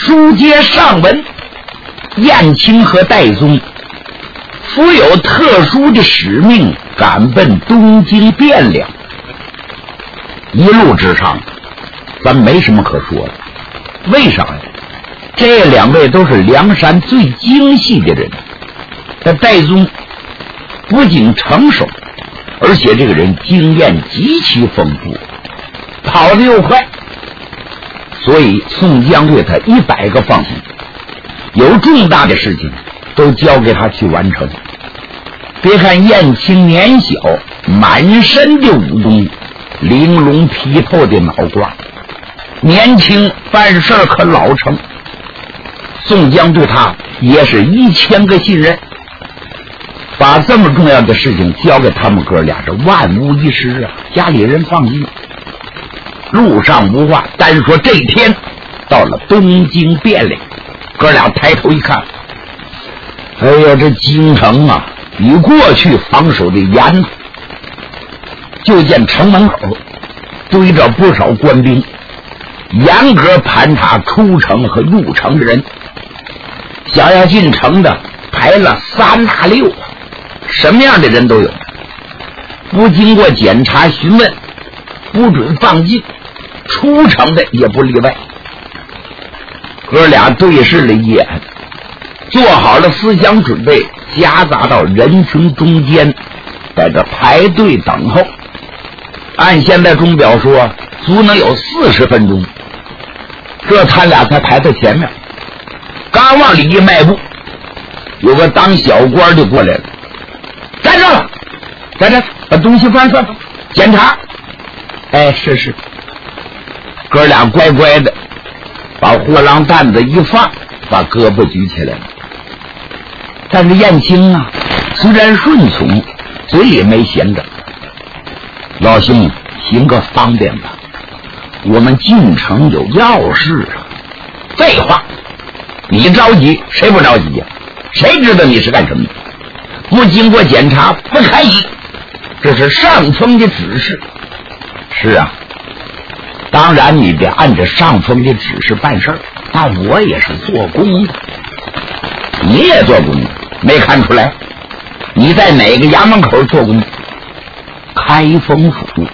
书接上文，燕青和戴宗负有特殊的使命，赶奔东京汴梁。一路之上，咱没什么可说的。为啥呀？这两位都是梁山最精细的人。这戴宗不仅成熟，而且这个人经验极其丰富，跑得又快，所以宋江对他100个放心，有重大的事情都交给他去完成。别看燕青年小，满身的武功，玲珑剔透的脑瓜，年轻办事可老成。宋江对他也是1000个信任，把这么重要的事情交给他们哥俩是万无一失啊，家里人放心。路上无话，单说这一天到了东京汴梁，哥俩抬头一看，哎呀，这京城啊比过去防守的严。就见城门口堆着不少官兵，严格盘查出城和入城的人。想要进城的排了3大溜，什么样的人都有，不经过检查询问不准放进，出城的也不例外。哥俩对视了一眼，做好了思想准备，夹杂到人群中间，在这排队等候。按现在钟表说足能有40分钟，这他俩才排到前面。刚往里一迈步，有个当小官的过来了，站着了，在这把东西翻翻检查。哎，是。哥俩乖乖的把货郎担子一放，把胳膊举起来了。但是燕青啊，虽然顺从，嘴里没闲着。老兄，行个方便吧，我们进城有要事啊。废话，你着急谁不着急呀？谁知道你是干什么的？不经过检查不开议，这是上峰的指示。是啊，当然你得按着上峰的指示办事儿，但我也是做工的。你也做工的，没看出来？你在哪个衙门口做工？开封府。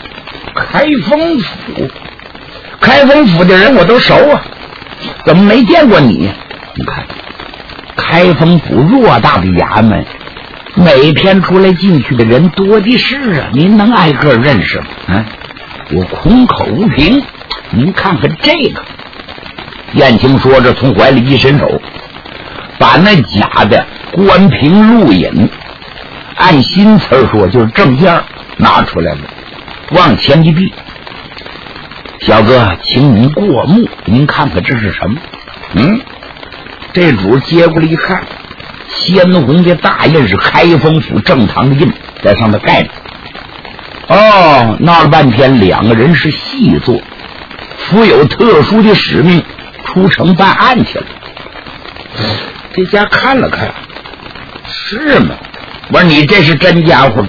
开封府的人我都熟啊，怎么没见过你？你看开封府偌大的衙门，每天出来进去的人多的是啊，您能挨个认识吗？我空口无凭，您看看这个。燕青说着，从怀里一伸手，把那假的官凭录引，按新词说就是证件，拿出来了，往前一递。小哥，请您过目，您看看这是什么？这主接过来一看，鲜红的大印是开封府正堂的印，在上面盖着。闹了半天，2个人是细作，负有特殊的使命，出城办案去了。这家看了看，是吗？我说你这是真家伙。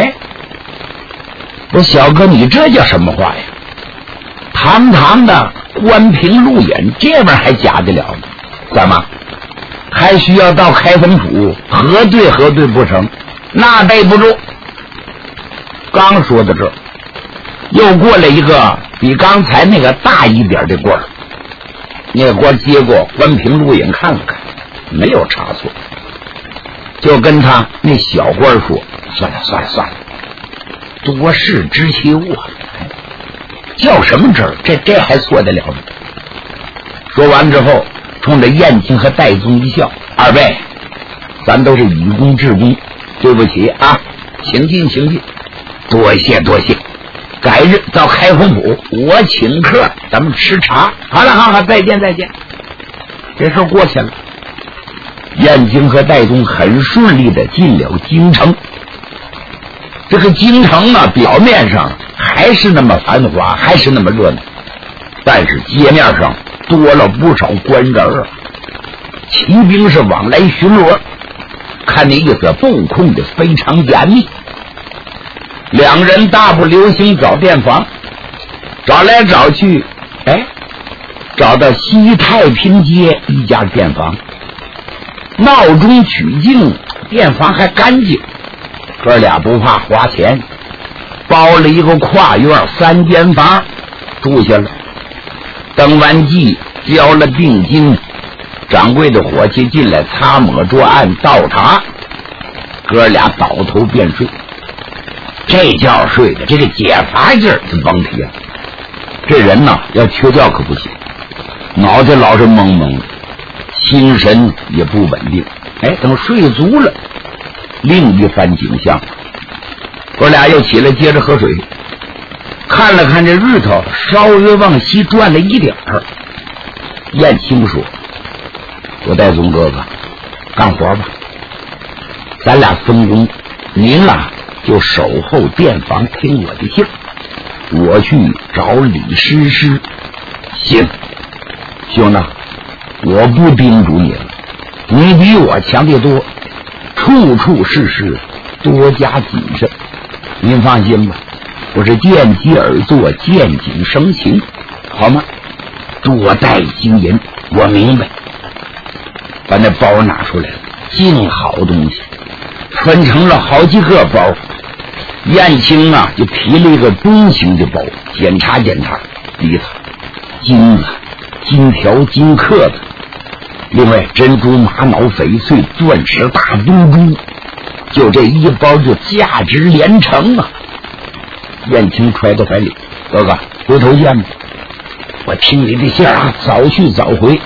我说小哥，你这叫什么话呀？堂堂的官凭录引，这玩意儿还假得了吗？怎么还需要到开封府核对不成？那背不住。刚说到这儿，又过来一个比刚才那个大一点的官，那个官接过官凭录引看了看，没有差错，就跟他那小官说：算了，多事之秋啊，较什么真儿？这还错得了吗？说完之后，冲着燕青和戴宗一笑：二位，咱都是以公治公，对不起啊，请进，多谢。改日到开封府，我请客，咱们吃茶。好，再见。这事过去了。燕青和戴宗很顺利的进了京城。这个京城啊，表面上还是那么繁华，还是那么热闹，但是街面上多了不少官人啊，骑兵是往来巡逻，看那意思布控的非常严密。2人大步流星找店房，找来找去， 找到西太平街一家店房，闹中取静，店房还干净，哥俩不怕花钱，包了一个跨院3间房住下了。登完记，交了定金，掌柜的伙计进来擦抹桌案倒茶，哥俩倒头便睡。这觉睡的这个解乏劲儿就甭提了，这人呐要缺觉可不行，脑袋老是懵懵的，心神也不稳定。等睡足了，另一番景象，哥俩又起来接着喝水，看了看这日头，稍微往西转了一点儿。燕青说：“我戴宗哥哥，干活吧，咱俩分工，您啊就守候店房听我的信，我去找李师师。”行，兄弟，我不叮嘱你了，你比我强得多，处处事事多加谨慎。您放心吧，我是见机而作，见景生情，好吗？多带金银，我明白。把那包拿出来了，净好东西，分成了好几个包。燕青啊就提了一个中型的包，检查检查，里头金子、金条、金刻的，另外珍珠、玛瑙、翡翠、钻石、大东珠，就这一包就价值连城啊！燕青揣到怀里：“哥哥，回头见吧。我听你的信啊，早去早回。”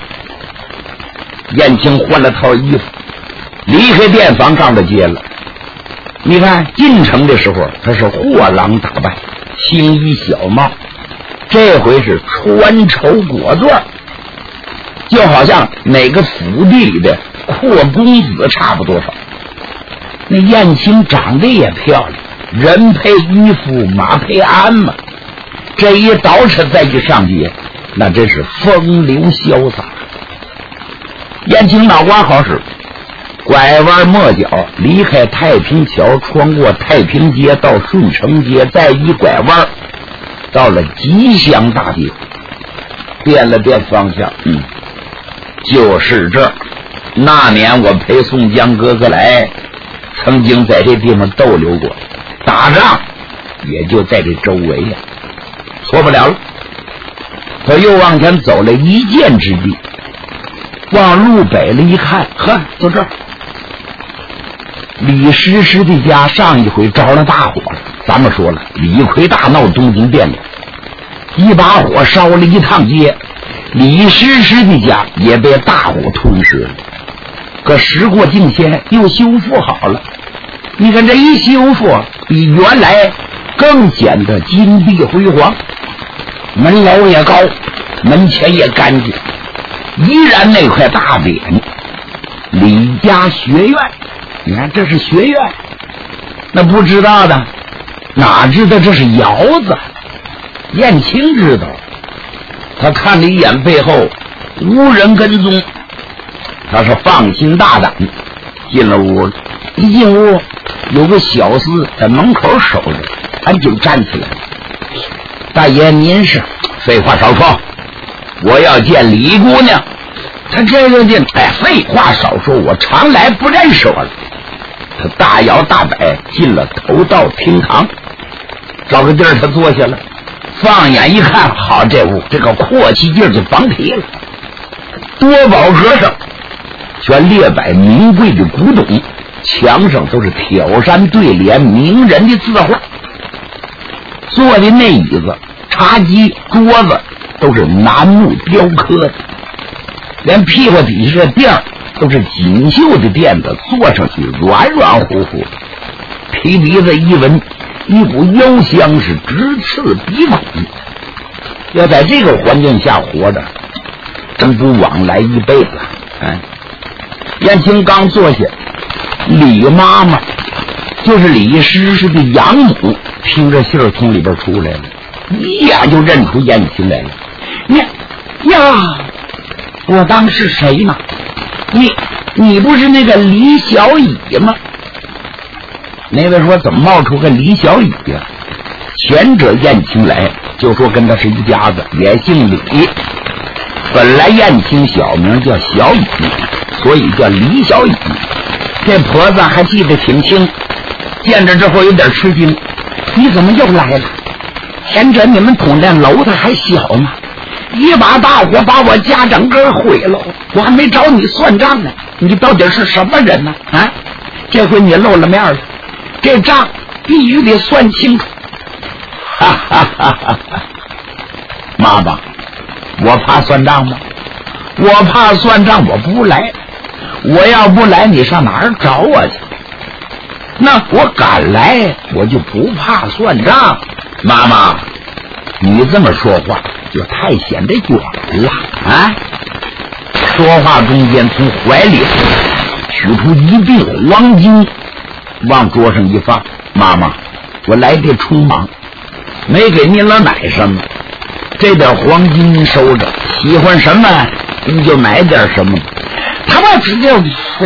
燕青换了套衣服，离开店房上了街了。你看进城的时候他是货郎打扮，青衣小帽，这回是穿绸裹缎，就好像哪个府地里的阔公子差不多少。那燕青长得也漂亮，人配衣服马配鞍嘛，这一捯饬再一上街，那真是风流潇洒。燕青脑瓜好使，拐弯抹角离开太平桥，穿过太平街到顺城街，再一拐弯到了吉祥大街，变了变方向，就是这儿。那年我陪宋江哥哥来，曾经在这地方逗留过，打仗也就在这周围呀，错不了了。他又往前走了一箭之地，往路北了一看，呵，就这儿。李师师的家上一回着了大火了，咱们说了，李逵大闹东京汴梁，一把火烧了一趟街，李师师的家也被大火吞噬了。可时过境迁，又修复好了。你看这一修复，比原来更显得金碧辉煌，门楼也高，门前也干净，依然那块大匾，李家学院。你看这是学院，那不知道的哪知道这是窑子。燕青知道，他看了一眼背后无人跟踪，他是放心大胆进了屋了。一进屋，有个小厮在门口守着，赶紧站起来：“大爷，您是？”“废话少说，我要见李姑娘。”他这就进，废话少说，我常来不认识我了。他大摇大摆进了头道厅堂，找个地儿他坐下了，放眼一看，好，这屋这个阔气劲儿就甭提了，多宝阁上全列摆名贵的古董，墙上都是挑山对联，名人的字画，坐的那椅子、茶几、桌子都是楠木雕刻的，连屁股底下的垫儿都是锦绣的垫子，坐上去软软乎乎，提鼻子一闻，一股幽香是直刺鼻孔。要在这个环境下活着，真不枉来一辈子。燕青刚坐下，李妈妈就是李师师的养母，听着信儿从里边出来了，一眼就认出燕青来了。呀，我当是谁呢？你不是那个李小乙吗？那位说怎么冒出个李小乙呀？前者燕青来就说跟他是一家子，也姓李， 本来燕青小名叫小乙，所以叫李小乙。这婆子还记得挺清，见着之后有点吃惊，你怎么又来了？前者你们捅这楼子还小吗？一把大火把我家整个毁了，我还没找你算账呢。你到底是什么人呢？啊，这回你露了面了，这账必须得算清楚。哈哈哈哈！妈妈，我怕算账吗？我怕算账，我不来。我要不来，你上哪儿找我去？那我敢来，我就不怕算账。妈妈，你这么说话就太显得远了啊！说话中间从怀里取出一锭黄金，往桌上一放。妈妈，我来得匆忙，没给您老奶什么，这点黄金您收着，喜欢什么您就买点什么。他把直接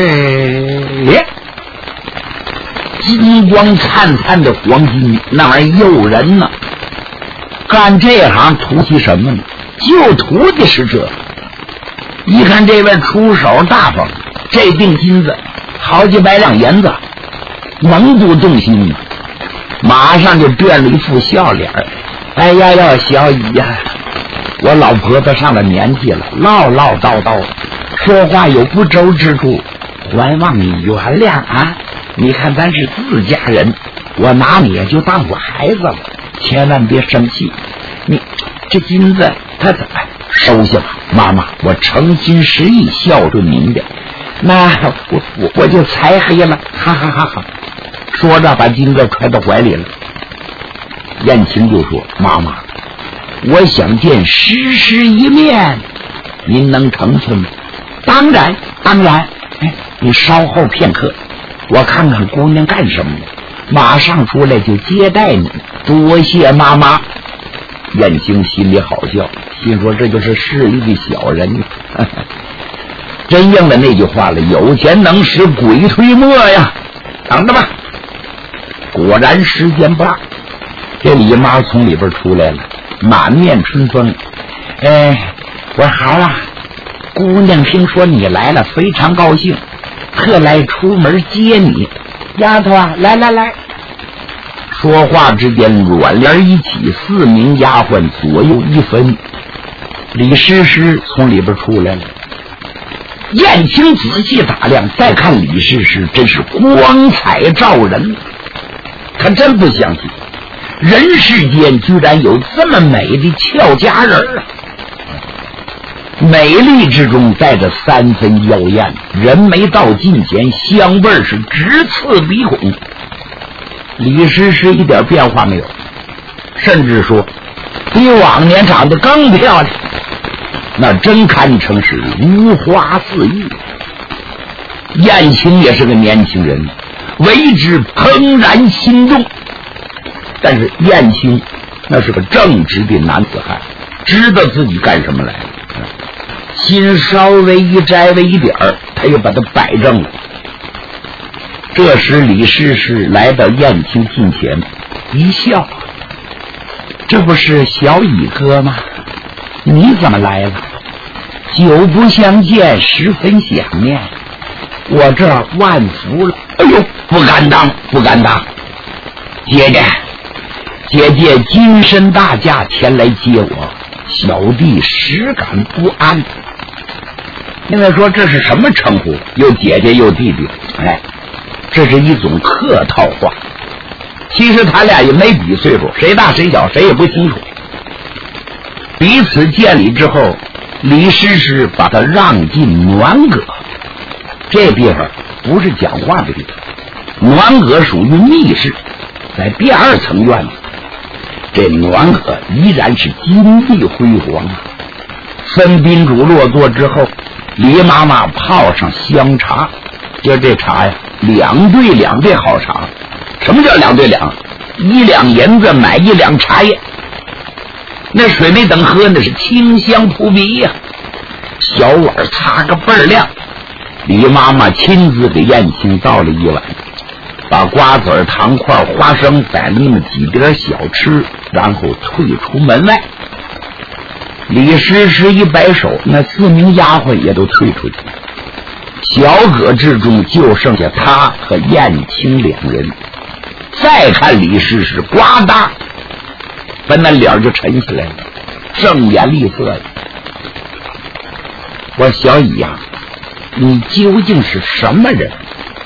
金光灿灿的黄金，那玩意儿诱人呢。干这行图其什么呢？就图的是这。一看这位出手大方，这锭金子好几百两银子，能不动心吗？马上就变了一副笑脸。哎呀，小乙呀，我老婆子上了年纪了，唠唠叨叨，说话有不周之处，还望你原谅啊！你看咱是自家人，我拿你也就当我孩子了，千万别生气。你这金子他怎么收下吧？妈妈，我诚心实意孝顺您的，那我就才黑了，哈哈哈哈！说着把金子揣到怀里了。燕青就说：“妈妈，我想见诗诗一面，您能成全吗？”当然。哎，你稍后片刻，我看看姑娘干什么呢？马上出来就接待你。多谢妈妈。燕青心里好笑，心说这就是势利的小人。真应了那句话了，有钱能使鬼推磨呀。等着吧。果然时间不大，这李妈从里边出来了，满面春风。我孩啊，姑娘听说你来了，非常高兴，特来出门接你。丫头啊，来。说话之间，软帘一起，4名丫鬟左右一分，李师师从里边出来了。燕青仔细打量，再看李师师，真是光彩照人。他真不相信人世间居然有这么美的俏佳人啊！美丽之中带着3分妖艳，人没到近前，香味是直刺鼻孔。李师师一点变化没有，甚至说比往年长得更漂亮，那真堪称是如花似玉。燕青也是个年轻人，为之怦然心动。但是燕青那是个正直的男子汉，知道自己干什么来了，心稍微一摘为一点儿，他又把它摆正了。这时李师师来到燕青近前，一笑：“这不是小乙哥吗？你怎么来了？久不相见，十分想念，我这万福了。”哎呦，不敢当。姐姐金身大驾前来接我，小弟实感不安。现在说这是什么称呼？又姐姐又弟弟，这是一种客套话。其实他俩也没比岁数，谁大谁小谁也不清楚。彼此见礼之后，李师师把他让进暖阁。这地方不是讲话的地方，暖阁属于密室，在第2层院子。这暖阁依然是金碧辉煌啊！分宾主落座之后，李妈妈泡上香茶，就这茶呀，2对2对好茶。什么叫2对2？1两银子买1两茶叶。那水没等喝，那是清香扑鼻呀。小碗擦个倍儿亮，李妈妈亲自给燕青倒了一碗，把瓜子、糖块、花生宰了那么几碟小吃，然后退出门外。 李师师一摆手，那4名丫鬟也都退出去。小阁之中就剩下他和燕青2人。再看李师师，呱嗒，把那脸就沉下来了，正眼厉色呀。我说小乙呀，你究竟是什么人？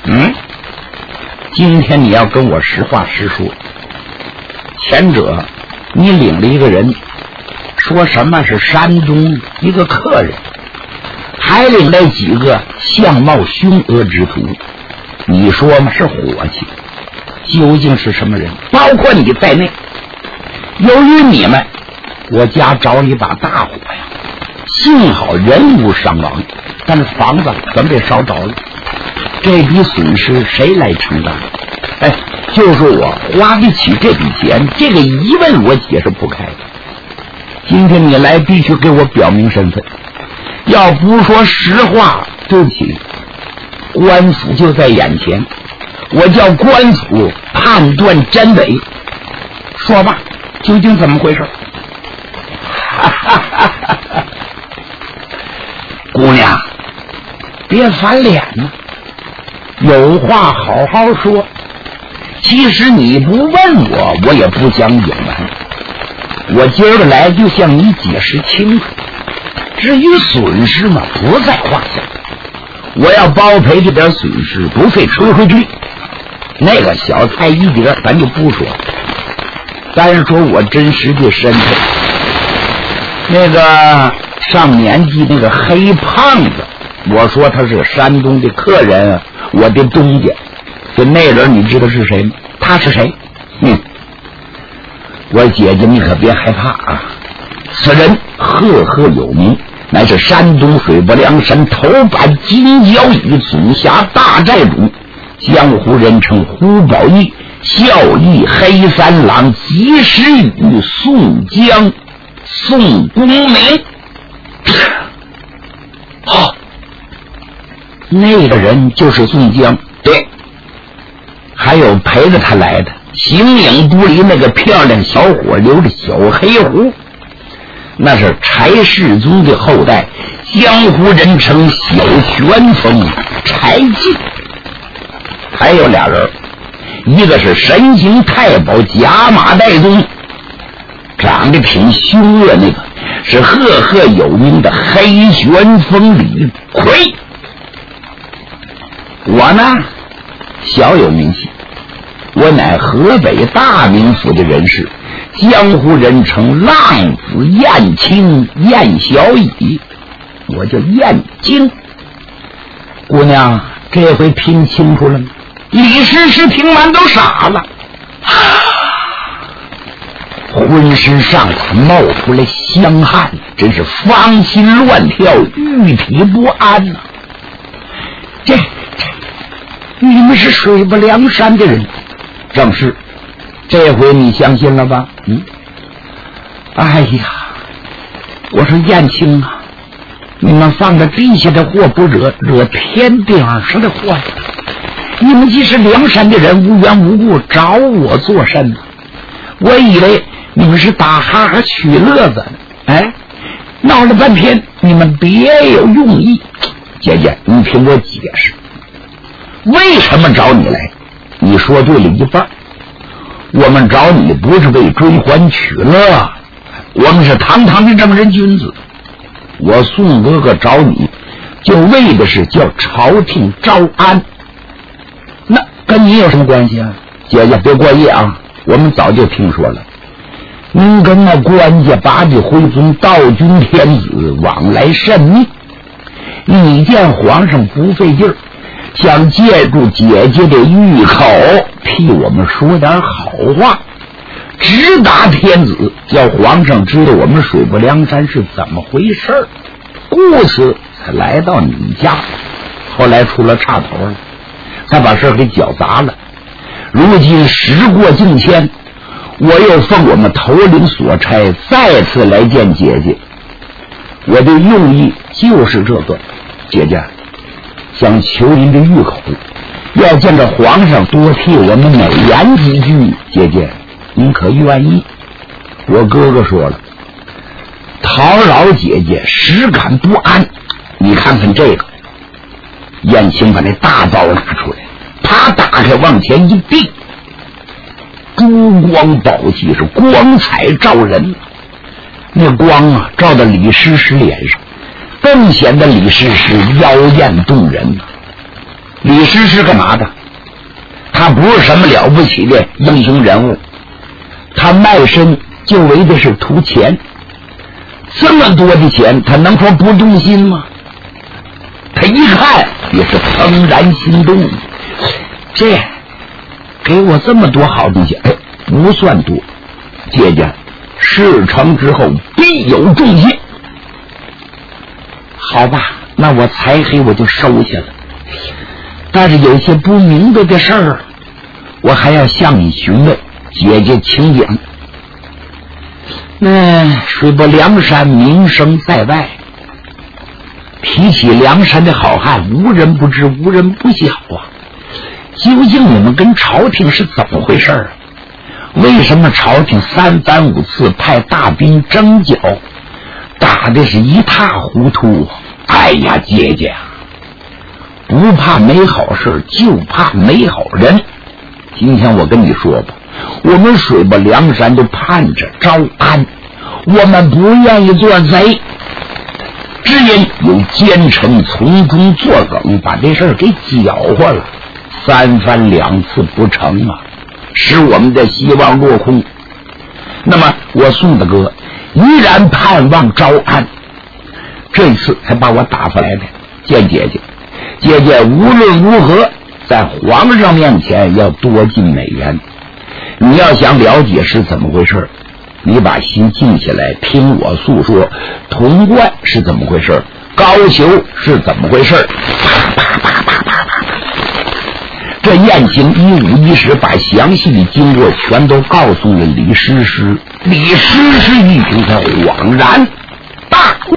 今天你要跟我实话实说。前者你领了一个人，说什么是山东一个客人，还领来几个相貌凶恶之徒，你说嘛是伙计，究竟是什么人？包括你在内。由于你们，我家着了一把大火呀，幸好人无伤亡，但是房子全被烧着了。这笔损失谁来承担？就是我花得起这笔钱，这个疑问我解释不开。今天你来必须给我表明身份，要不说实话，对不起，官府就在眼前，我叫官府判断真伪。说吧，究竟怎么回事？姑娘，别翻脸了，有话好好说。其实你不问我，我也不想隐瞒。我今儿个来就向你解释清楚。至于损失嘛，不在话下。我要包赔这点损失，不费吹灰之力。那个小菜一碟咱就不说，单说我真实的身份。那个上年纪那个黑胖子，我说他是山东的客人，我的东家。就那人你知道是谁吗？他是谁？我姐姐你可别害怕啊！此人赫赫有名，乃是山东水泊梁山头把金角椅总辖大寨主，江湖人称胡宝义、孝义、黑三郎、及时雨、宋江、宋公明。那个人就是宋江。对，还有陪着他来的形影不离那个漂亮小伙留着小黑胡，那是柴世宗的后代，江湖人称小旋风柴进。还有俩人，一个是神行太保假马岱宗，长得挺凶恶，那个是赫赫有名的黑旋风李逵。我呢小有名气，我乃河北大名府的人士，江湖人称浪子燕青燕小乙，我叫燕青。姑娘这回听清楚了吗？李师师听完都傻了，浑身上下冒出来香汗，真是芳心乱跳，玉体不安呐。你们是水泊梁山的人？正是。这回你相信了吧？哎呀，我说燕青啊，你们放着地下的祸不惹，惹天顶上的祸呀！你们既是梁山的人，无缘无故找我做甚呢？我以为你们是打哈哈取乐子，闹了半天你们别有用意。姐姐，你听我解释，为什么找你来？你说对了一半。我们找你不是为追欢取乐，我们是堂堂的正人君子。我宋哥哥找你，就为的是叫朝廷招安。那跟你有什么关系啊？姐姐别过夜啊，我们早就听说了，您跟那官家八的徽宗道君天子往来甚密，你见皇上不费劲儿，想借助姐姐的玉口替我们说点好话，直达天子，叫皇上知道我们水泊梁山是怎么回事，故此才来到你家。后来出了岔头了，才把事给搅砸了。如今时过境迁，我又奉我们头领所差，再次来见姐姐。我的用意就是这个，姐姐想求您的玉口，要见着皇上多替我们美言几句，姐姐您可愿意？我哥哥说了， 讨扰姐姐，实感不安。你看看这个，燕青把那大刀拿出来，啪打开往前一递，珠光宝气，是光彩照人。那光啊，照到李师师脸上，更显得李师师妖艳动人。李师师干嘛的？他不是什么了不起的英雄人物，他卖身就为的是图钱。这么多的钱，他能说不动心吗？他一看也是怦然心动，这给我这么多好东西，哎，不算多，姐姐事成之后必有重谢。好吧，那我财黑我就收下了，但是有些不明白的事儿，我还要向你询问。姐姐请讲。那水泊梁山名声在外，提起梁山的好汉，无人不知，无人不晓啊。究竟你们跟朝廷是怎么回事啊？为什么朝廷3番5次派大兵征剿，打的是一塌糊涂？哎呀，姐姐，不怕没好事，就怕没好人。今天我跟你说吧，我们水泊梁山都盼着招安，我们不愿意做贼，只因有奸臣从中作梗，把这事儿给搅和了，3番2次不成啊，使我们的希望落空。那么我宋大哥依然盼望招安，这次才把我打发来的见姐姐。姐姐无论如何在皇上面前要多尽美言，你要想了解是怎么回事，你把心静下来听我诉说，潼关是怎么回事，高俅是怎么回事。这燕青一五一十把详细的经过全都告诉了李师师。李师师一听他恍然，